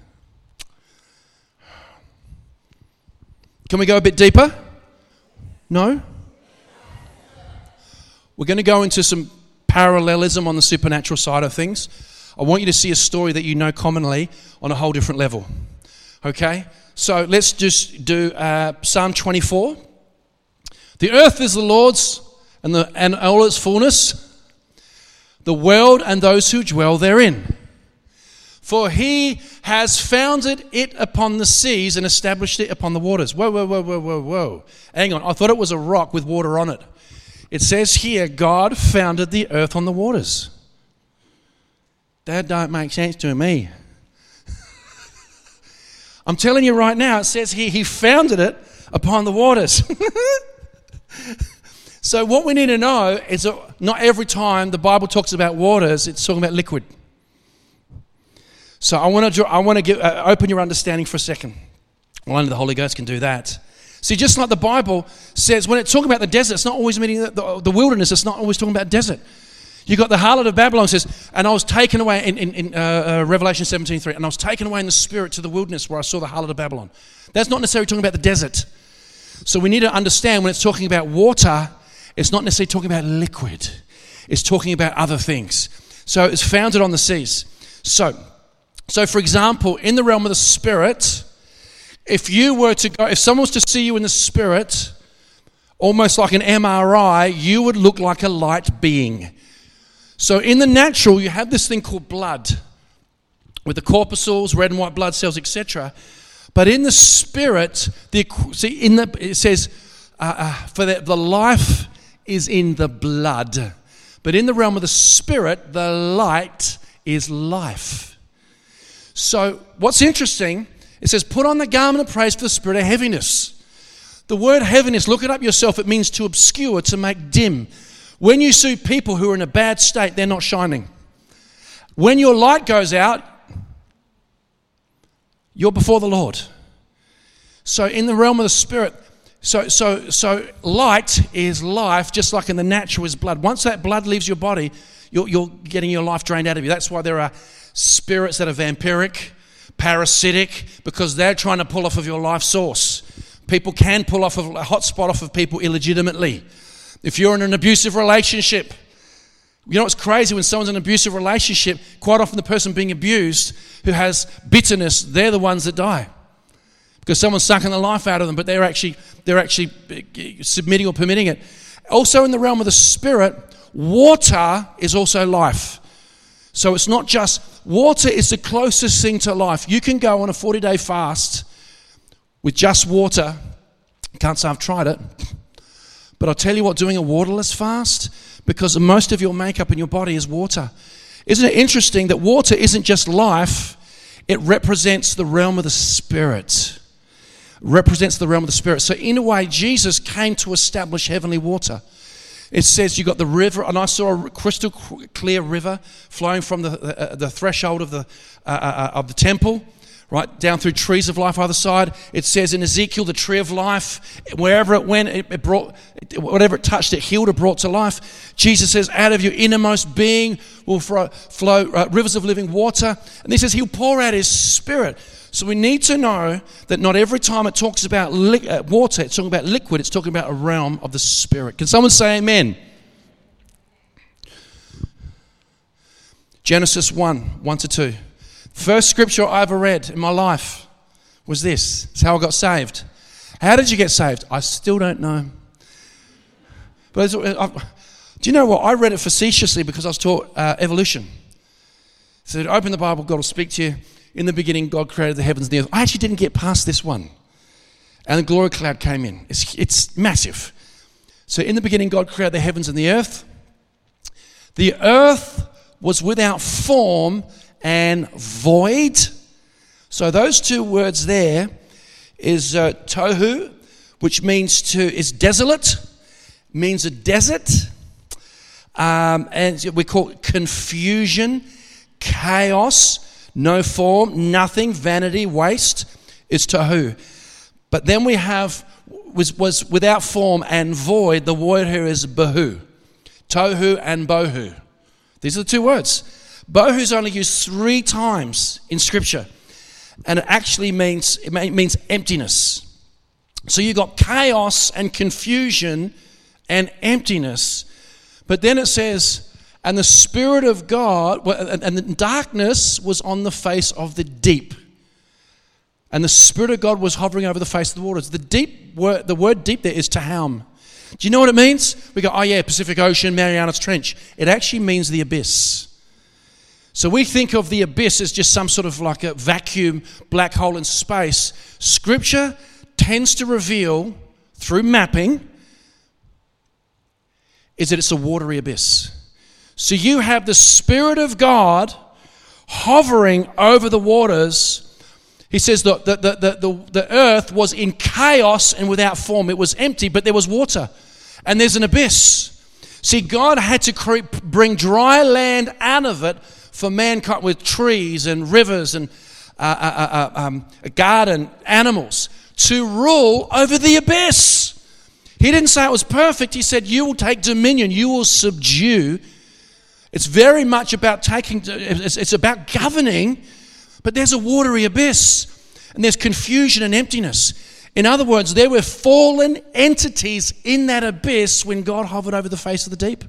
Can we go a bit deeper? No? We're going to go into some parallelism on the supernatural side of things. I want you to see a story that you know commonly on a whole different level. Okay? So let's just do uh, Psalm twenty-four. The earth is the Lord's and, the, and all its fullness, the world and those who dwell therein. For he has founded it upon the seas and established it upon the waters. Whoa, whoa, whoa, whoa, whoa, whoa. Hang on. I thought it was a rock with water on it. It says here, God founded the earth on the waters. That don't make sense to me. I'm telling you right now, it says here, he founded it upon the waters. So what we need to know is that not every time the Bible talks about waters, it's talking about liquid. So I want to I want to give, uh, open your understanding for a second. Well, only the Holy Ghost can do that. See, just like the Bible says, when it's talking about the desert, it's not always meaning the, the, the wilderness. It's not always talking about desert. You got the harlot of Babylon says, and I was taken away in, in, in uh, uh, Revelation seventeen three, and I was taken away in the spirit to the wilderness where I saw the harlot of Babylon. That's not necessarily talking about the desert. So we need to understand when it's talking about water, it's not necessarily talking about liquid. It's talking about other things. So it's founded on the seas. So, so for example, in the realm of the spirit, if you were to go, if someone was to see you in the spirit, almost like an M R I, you would look like a light being. So in the natural, you have this thing called blood, with the corpuscles, red and white blood cells, et cetera. But in the spirit, the see in the it says, uh, uh, for the, the life is in the blood. But in the realm of the spirit, the light is life. So what's interesting, it says, put on the garment of praise for the spirit of heaviness. The word heaviness, look it up yourself, it means to obscure, to make dim. When you see people who are in a bad state, they're not shining. When your light goes out, you're before the Lord. So in the realm of the spirit, so so so light is life, just like in the natural is blood. Once that blood leaves your body, you're, you're getting your life drained out of you. That's why there are spirits that are vampiric, parasitic, because they're trying to pull off of your life source. People can pull off of a hot spot off of people illegitimately. If you're in an abusive relationship, you know what's crazy? When someone's in an abusive relationship, quite often the person being abused who has bitterness, they're the ones that die. Because someone's sucking the life out of them, but they're actually they're actually submitting or permitting it. Also in the realm of the spirit, water is also life. So it's not just, water is the closest thing to life. You can go on a forty-day fast with just water. Can't say I've tried it. But I'll tell you what, doing a waterless fast, because most of your makeup in your body is water. Isn't it interesting that water isn't just life, It represents the realm of the Spirit. Represents the realm of the Spirit. So in a way, Jesus came to establish heavenly water. It says you got the river, and I saw a crystal clear river flowing from the uh, the threshold of the uh, uh, of the temple, right down through trees of life either side. It says in Ezekiel, the tree of life, wherever it went, it, it brought whatever it touched, it healed or brought to life. Jesus says, out of your innermost being will flow, flow uh, rivers of living water. And he says he'll pour out his Spirit. So we need to know that not every time it talks about li- uh, water, it's talking about liquid, it's talking about a realm of the Spirit. Can someone say amen? Genesis one, one to two. First scripture I ever read in my life was this. It's how I got saved. How did you get saved? I still don't know. But I, do you know what? I read it facetiously because I was taught uh, evolution. So open the Bible, God will speak to you. In the beginning, God created the heavens and the earth. I actually didn't get past this one. And the glory cloud came in. It's, it's massive. So in the beginning, God created the heavens and the earth. The earth was without form and void. So those two words there is uh, tohu, which means to, is desolate, means a desert. Um, and we call it confusion, chaos. No form, nothing, vanity, waste is tohu. But then we have, was, was without form and void, the word here is bohu. Tohu and bohu. These are the two words. Bohu is only used three times in Scripture. And it actually means, it means emptiness. So you've got chaos and confusion and emptiness. But then it says, and the Spirit of God, and the darkness was on the face of the deep. And the Spirit of God was hovering over the face of the waters. The deep word, the word deep there is Tahaum. Do you know what it means? We go, oh yeah, Pacific Ocean, Marianas Trench. It actually means the abyss. So we think of the abyss as just some sort of like a vacuum, black hole in space. Scripture tends to reveal, through mapping, is that it's a watery abyss. So you have the Spirit of God hovering over the waters. He says that the, the, the, the, the earth was in chaos and without form. It was empty, but there was water. And there's an abyss. See, God had to create, bring dry land out of it for mankind with trees and rivers and uh, uh, uh, um, a garden, animals, to rule over the abyss. He didn't say it was perfect. He said, you will take dominion. You will subdue. It's very much about taking, it's about governing, but there's a watery abyss and there's confusion and emptiness. In other words, there were fallen entities in that abyss when God hovered over the face of the deep.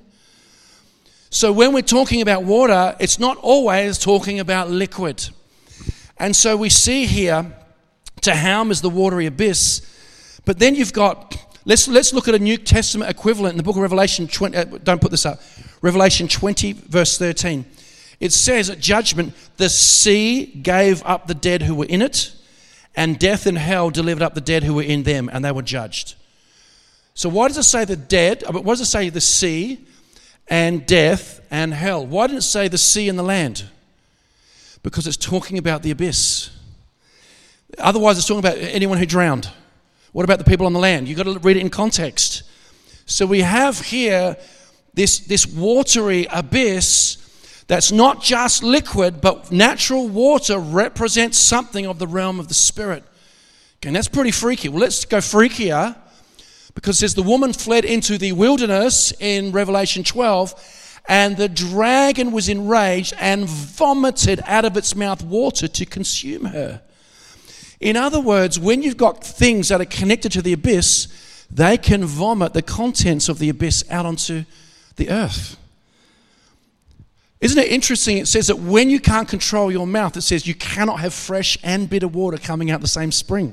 So when we're talking about water, it's not always talking about liquid. And so we see here, Tahaum is the watery abyss, but then you've got, let's let's look at a New Testament equivalent in the book of Revelation twenty, uh, don't put this up, Revelation twenty, verse thirteen. It says at judgment, the sea gave up the dead who were in it, and death and hell delivered up the dead who were in them, and they were judged. So why does it say the dead? Why does it say the sea and death and hell? Why didn't it say the sea and the land? Because it's talking about the abyss. Otherwise, it's talking about anyone who drowned. What about the people on the land? You've got to read it in context. So we have here this, this watery abyss that's not just liquid, but natural water represents something of the realm of the Spirit. Okay, and that's pretty freaky. Well, let's go freakier, because it says the woman fled into the wilderness in Revelation twelve, and the dragon was enraged and vomited out of its mouth water to consume her. In other words, when you've got things that are connected to the abyss, they can vomit the contents of the abyss out onto the earth. Isn't it interesting? It says that when you can't control your mouth, it says you cannot have fresh and bitter water coming out the same spring.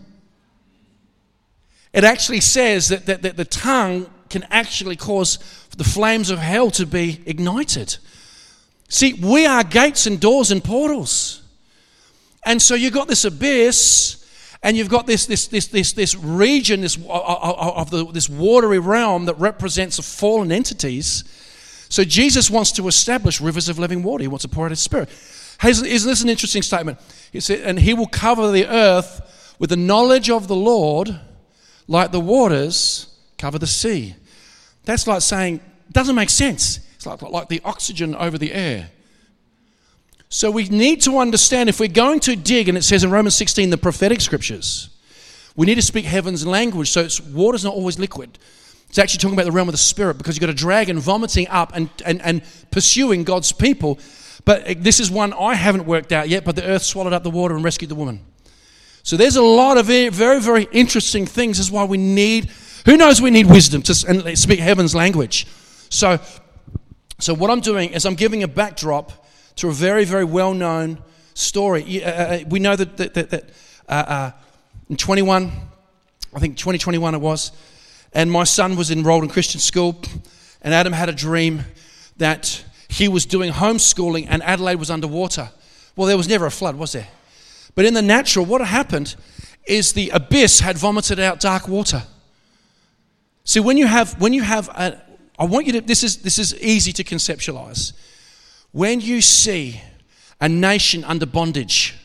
It actually says that, that, that the tongue can actually cause the flames of hell to be ignited. See, we are gates and doors and portals. And so you've got this abyss, and you've got this this this this this region, this of the this watery realm that represents the fallen entities. So Jesus wants to establish rivers of living water. He wants to pour out His Spirit. Hey, isn't this an interesting statement? He said, and he will cover the earth with the knowledge of the Lord like the waters cover the sea. That's like saying, it doesn't make sense. It's like, like the oxygen over the air. So we need to understand, if we're going to dig, and it says in Romans sixteen, the prophetic scriptures, we need to speak heaven's language. So it's, water's not always liquid. It's actually talking about the realm of the spirit, because you've got a dragon vomiting up and, and, and pursuing God's people. But this is one I haven't worked out yet, but the earth swallowed up the water and rescued the woman. So there's a lot of very, very, very interesting things. This is why we need, who knows we need wisdom to and speak heaven's language. So, so what I'm doing is I'm giving a backdrop to a very, very well-known story. Uh, we know that, that, that, that uh, uh, in twenty-one, I think twenty twenty-one it was, and my son was enrolled in Christian school, and Adam had a dream that he was doing homeschooling and Adelaide was underwater. Well, there was never a flood, was there? But in the natural, what had happened is the abyss had vomited out dark water. See, when you have, when you have, a, I want you to, this is, this is easy to conceptualize. When you see a nation under bondage,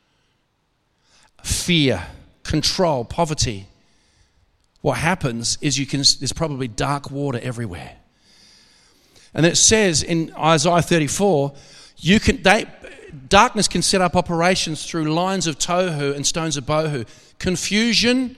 fear, control, poverty, what happens is you can, there's probably dark water everywhere. And it says in Isaiah thirty-four, you can, they, darkness can set up operations through lines of tohu and stones of bohu. Confusion,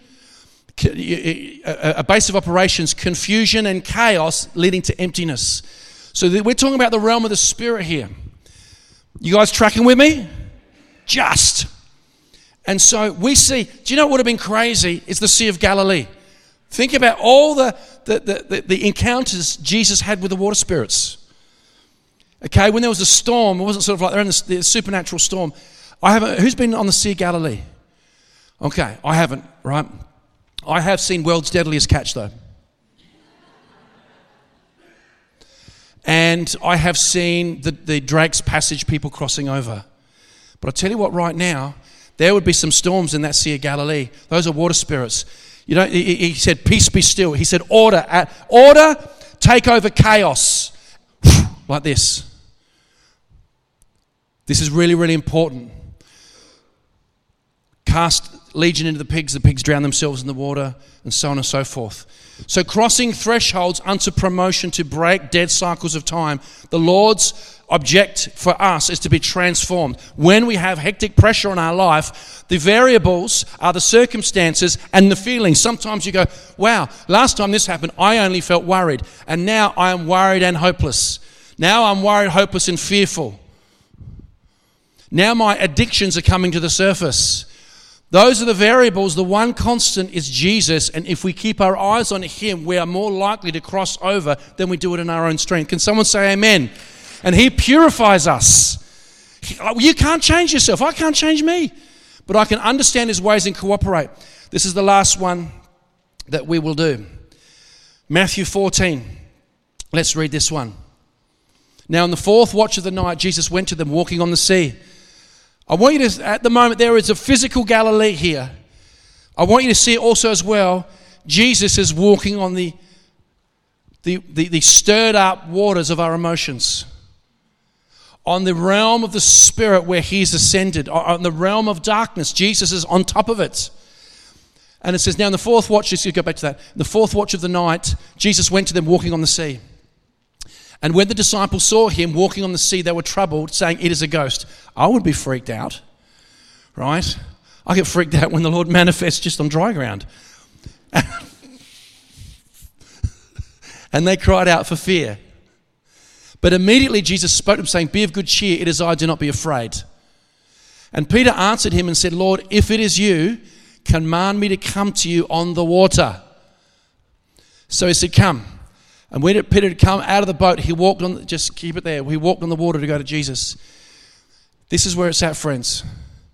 a base of operations, confusion and chaos leading to emptiness. So we're talking about the realm of the spirit here. You guys tracking with me? Just. And so we see, do you know what would have been crazy? It's the Sea of Galilee. Think about all the, the, the, the, the encounters Jesus had with the water spirits. Okay, when there was a storm, it wasn't sort of like they're in the, the supernatural storm. I haven't, who's been on the Sea of Galilee? Okay, I haven't, right? I have seen World's Deadliest Catch though. And I have seen the, the Drake's Passage people crossing over. But I'll tell you what, right now, there would be some storms in that Sea of Galilee. Those are water spirits. You know, he, he said, peace be still. He said, order, at, order, take over chaos. Like this. This is really, really important. Cast legion into the pigs, the pigs drown themselves in the water, and so on and so forth. So crossing thresholds unto promotion to break dead cycles of time. The Lord's object for us is to be transformed. When we have hectic pressure on our life, the variables are the circumstances and the feelings. Sometimes you go, wow, last time this happened, I only felt worried. And now I am worried and hopeless. Now I'm worried, hopeless, and fearful. Now my addictions are coming to the surface. Those are the variables. The one constant is Jesus, and if we keep our eyes on Him, we are more likely to cross over than we do it in our own strength. Can someone say amen? And He purifies us. You can't change yourself. I can't change me. But I can understand His ways and cooperate. This is the last one that we will do. Matthew fourteen. Let's read this one. Now, in the fourth watch of the night, Jesus went to them walking on the sea. I want you to, at the moment, there is a physical Galilee here. I want you to see also as well, Jesus is walking on the, the, the, the stirred up waters of our emotions. On the realm of the Spirit where He's ascended. On the realm of darkness, Jesus is on top of it. And it says, now in the fourth watch, just go back to that. In the fourth watch of the night, Jesus went to them walking on the sea. And when the disciples saw Him walking on the sea, they were troubled, saying, it is a ghost. I would be freaked out, right? I get freaked out when the Lord manifests just on dry ground. And they cried out for fear. But immediately Jesus spoke to them, saying, be of good cheer, it is I, do not be afraid. And Peter answered Him and said, Lord, if it is you, command me to come to you on the water. So He said, come. And when Peter had come out of the boat, he walked on, just keep it there, he walked on the water to go to Jesus. This is where it's at, friends.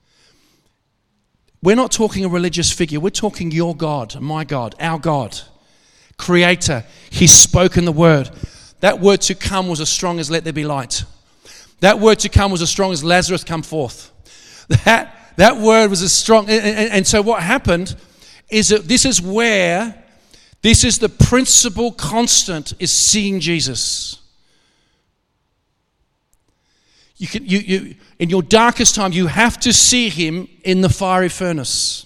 We're not talking a religious figure. We're talking your God, my God, our God, Creator. He's spoken the word. That word to come was as strong as let there be light. That word to come was as strong as Lazarus come forth. That, that word was as strong. And, and, and so what happened is that this is where... This is the principal constant, is seeing Jesus. You can, you, you, in your darkest time, you have to see him in the fiery furnace.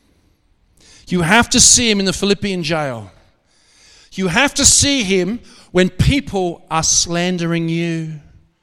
You have to see him in the Philippian jail. You have to see him when people are slandering you.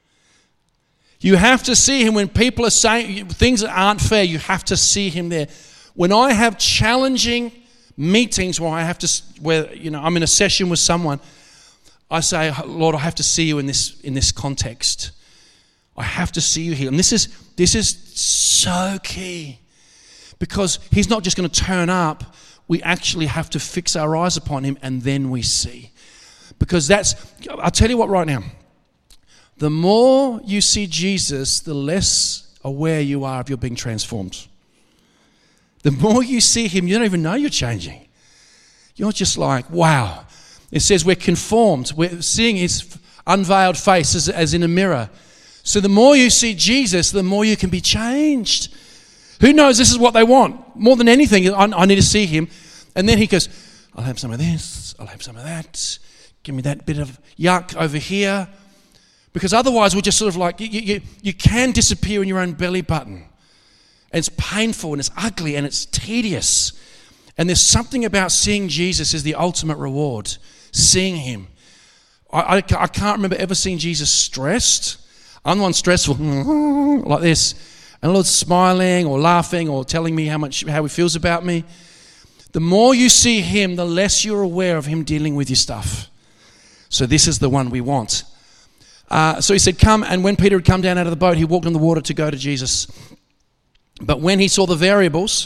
You have to see him when people are saying things that aren't fair. You have to see him there. When I have challenging meetings where I have to, where you know I'm in a session with someone, I say, Lord, I have to see you in this in this context. I have to see you here. And this is this is so key. Because he's not just going to turn up. We actually have to fix our eyes upon him, and then we see. Because that's, I'll tell you what right now. The more you see Jesus, the less aware you are of you're being transformed. The more you see him, you don't even know you're changing. You're just like, wow. It says we're conformed. We're seeing his unveiled face as, as in a mirror. So the more you see Jesus, the more you can be changed. Who knows this is what they want? More than anything, I, I need to see him. And then he goes, I'll have some of this. I'll have some of that. Give me that bit of yuck over here. Because otherwise we're just sort of like, you, you, you can disappear in your own belly button. And it's painful and it's ugly and it's tedious. And there's something about seeing Jesus is the ultimate reward. Seeing him. I, I, I can't remember ever seeing Jesus stressed. I'm the one stressful, like this. And the Lord's smiling or laughing or telling me how much how he feels about me. The more you see him, the less you're aware of him dealing with your stuff. So this is the one we want. Uh, so he said, come. And when Peter had come down out of the boat, he walked on the water to go to Jesus. But when he saw the variables,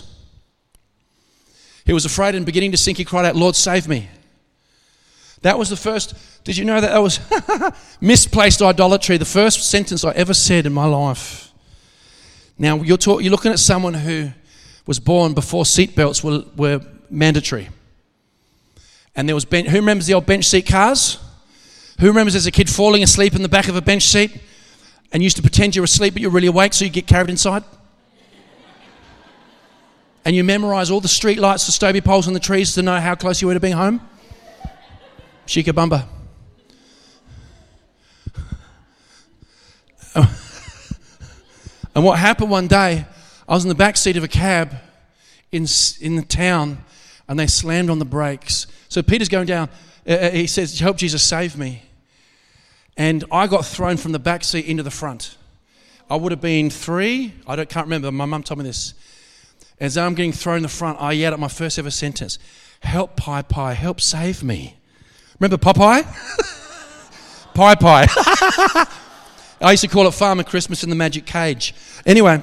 he was afraid and beginning to sink, he cried out, Lord, save me. That was the first, did you know that that was misplaced idolatry? The first sentence I ever said in my life. Now, you're, talk, you're looking at someone who was born before seatbelts were, were mandatory. And there was, bench, who remembers the old bench seat cars? Who remembers as a kid falling asleep in the back of a bench seat and used to pretend you were asleep but you're really awake so you get carried inside? And you memorize all the street lights, the Stobie poles and the trees to know how close you were to being home? Shika Bumba. And what happened one day, I was in the back seat of a cab in in the town, and they slammed on the brakes. So Peter's going down. Uh, he says, help Jesus save me. And I got thrown from the back seat into the front. I would have been three. I don't, can't remember. My mum told me this. As I'm getting thrown in the front, I yelled at my first ever sentence, help Pie Pie, help save me. Remember Popeye? Pie Pie. I used to call it Farmer Christmas in the Magic Cage. Anyway,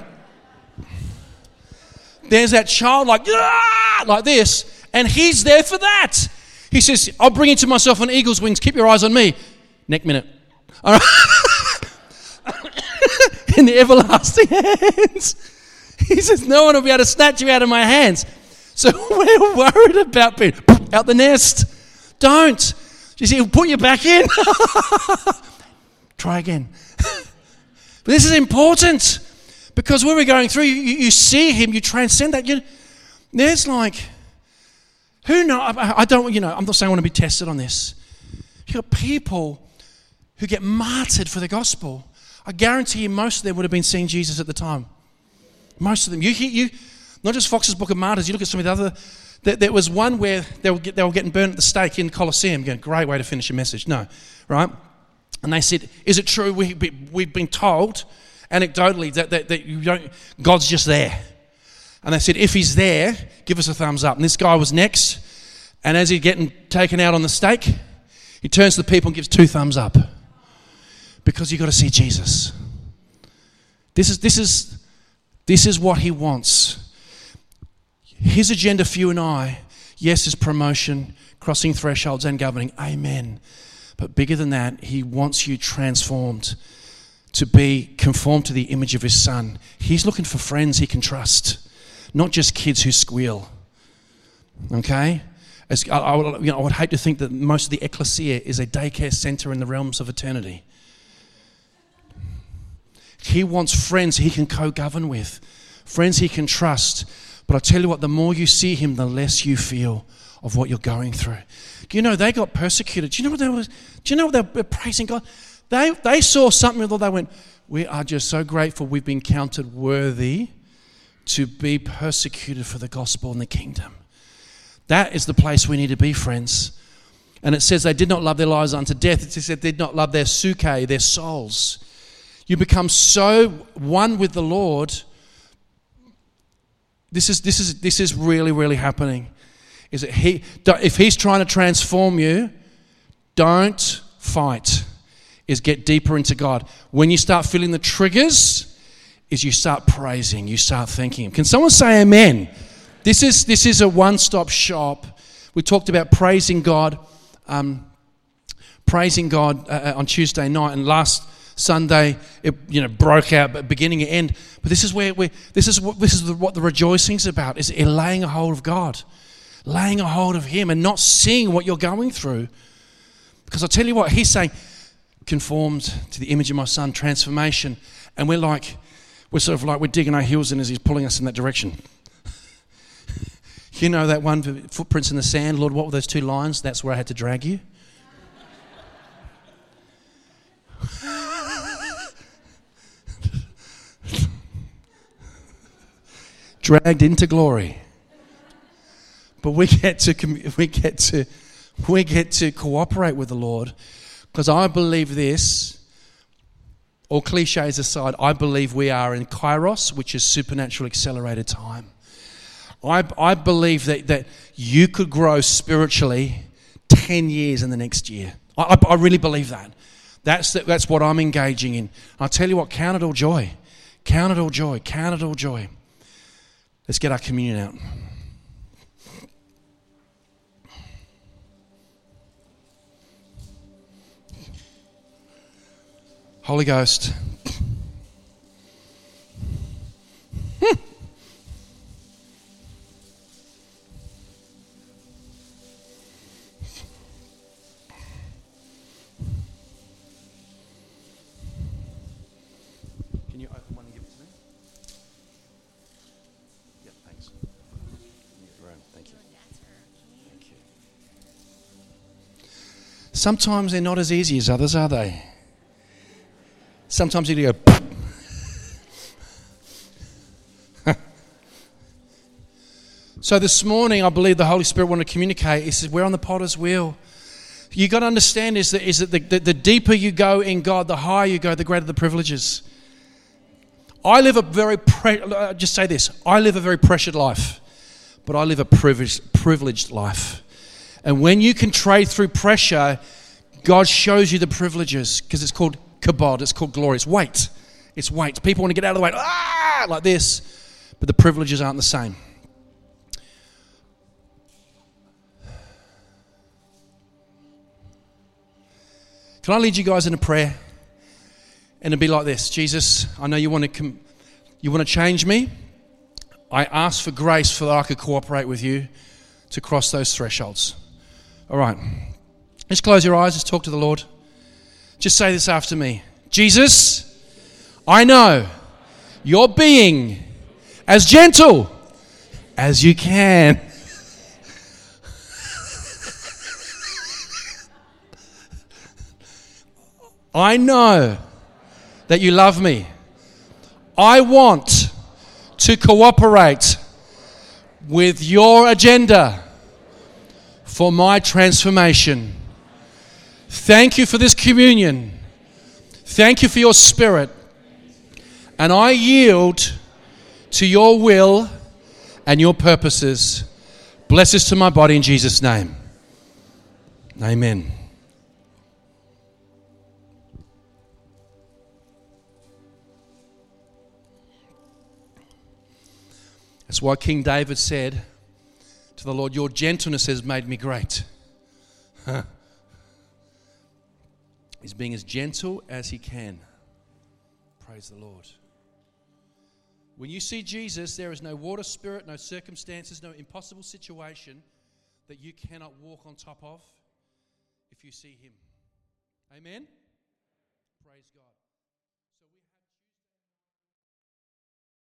there's that child like, ah! like this, and he's there for that. He says, I'll bring you to myself on eagle's wings. Keep your eyes on me. Next minute. All right. In the everlasting hands. He says, no one will be able to snatch you out of my hands. So we're worried about being out the nest. Don't. You see, he'll put you back in. Try again. But this is important because when we're going through, you, you see him, you transcend that. You, there's like, who know? I, I don't, you know, I'm not saying I want to be tested on this. You've got people who get martyred for the gospel. I guarantee you most of them would have been seeing Jesus at the time. Most of them. You, you, not just Fox's Book of Martyrs, you look at some of the other, there, there was one where they were, get, they were getting burned at the stake in the Colosseum. Going, great way to finish a message. No, right? And they said, is it true we, we've been told anecdotally that, that, that you don't, God's just there? And they said, if he's there, give us a thumbs up. And this guy was next. And as he's getting taken out on the stake, he turns to the people and gives two thumbs up. Because you've got to see Jesus. This is, this is, this is what he wants. His agenda for you and I, yes, is promotion, crossing thresholds and governing. Amen. But bigger than that, he wants you transformed to be conformed to the image of his son. He's looking for friends he can trust, not just kids who squeal. Okay? As, I, I, you know, I would hate to think that most of the ecclesia is a daycare center in the realms of eternity. He wants friends he can co-govern with, friends he can trust. But I tell you what, the more you see him, the less you feel of what you're going through. You know, they got persecuted. Do you know what they were? Do you know what they were praising God? They, they saw something and they went, we are just so grateful we've been counted worthy to be persecuted for the gospel and the kingdom. That is the place we need to be, friends. And it says they did not love their lives unto death. It says they did not love their suke, their souls. You become so one with the Lord. This is this is this is really, really happening. Is that he if he's trying to transform you, don't fight. Is get deeper into God. When you start feeling the triggers, is you start praising, you start thanking Him. Can someone say amen? This is this is a one-stop shop. We talked about praising God. Um, praising God uh, on Tuesday night, and last Sunday it you know broke out, but beginning and end. But this is where we this is what this is the, what the rejoicing's about: is laying a hold of God, laying a hold of Him, and not seeing what you're going through. Because I tell you what, He's saying, conformed to the image of my Son, transformation, and we're like we're sort of like we're digging our heels in as He's pulling us in that direction. You know that one, footprints in the sand, Lord, what were those two lines? That's where I had to drag you. Dragged into glory. But we get to we get to we get to cooperate with the Lord, because I believe this. All cliches aside, I believe we are in Kairos, which is supernatural accelerated time. I, I believe that, that you could grow spiritually ten years in the next year. I, I, I really believe that. That's, the, that's what I'm engaging in. I'll tell you what, count it all joy. Count it all joy. Count it all joy. Let's get our communion out. Holy Ghost. Can you open one and give it to me? Yep, thanks. Thank you. Thank you. Sometimes they're not as easy as others, are they? Sometimes you go. So this morning, I believe the Holy Spirit wanted to communicate. He says, we're on the potter's wheel. You got to understand is that is that the, the, the deeper you go in God, the higher you go, the greater the privileges. I live a very pre- just say this. I live a very pressured life, but I live a privileged privileged life. And when you can trade through pressure, God shows you the privileges, because it's called kabod, it's called glory. It's weight. It's weight. People want to get out of the way, ah, like this, but the privileges aren't the same. Can I lead you guys in a prayer? And it'd be like this. Jesus, I know you want to com- you want to change me. I ask for grace so that I could cooperate with you to cross those thresholds. All right. Just close your eyes. Just talk to the Lord. Just say this after me. Jesus, I know you're being as gentle as you can. I know that you love me. I want to cooperate with your agenda for my transformation. Thank you for this communion. Thank you for your Spirit. And I yield to your will and your purposes. Bless this to my body in Jesus' name. Amen. That's why King David said to the Lord, your gentleness has made me great. Huh. He's being as gentle as he can. Praise the Lord. When you see Jesus, there is no water spirit, no circumstances, no impossible situation that you cannot walk on top of if you see him. Amen? Praise God.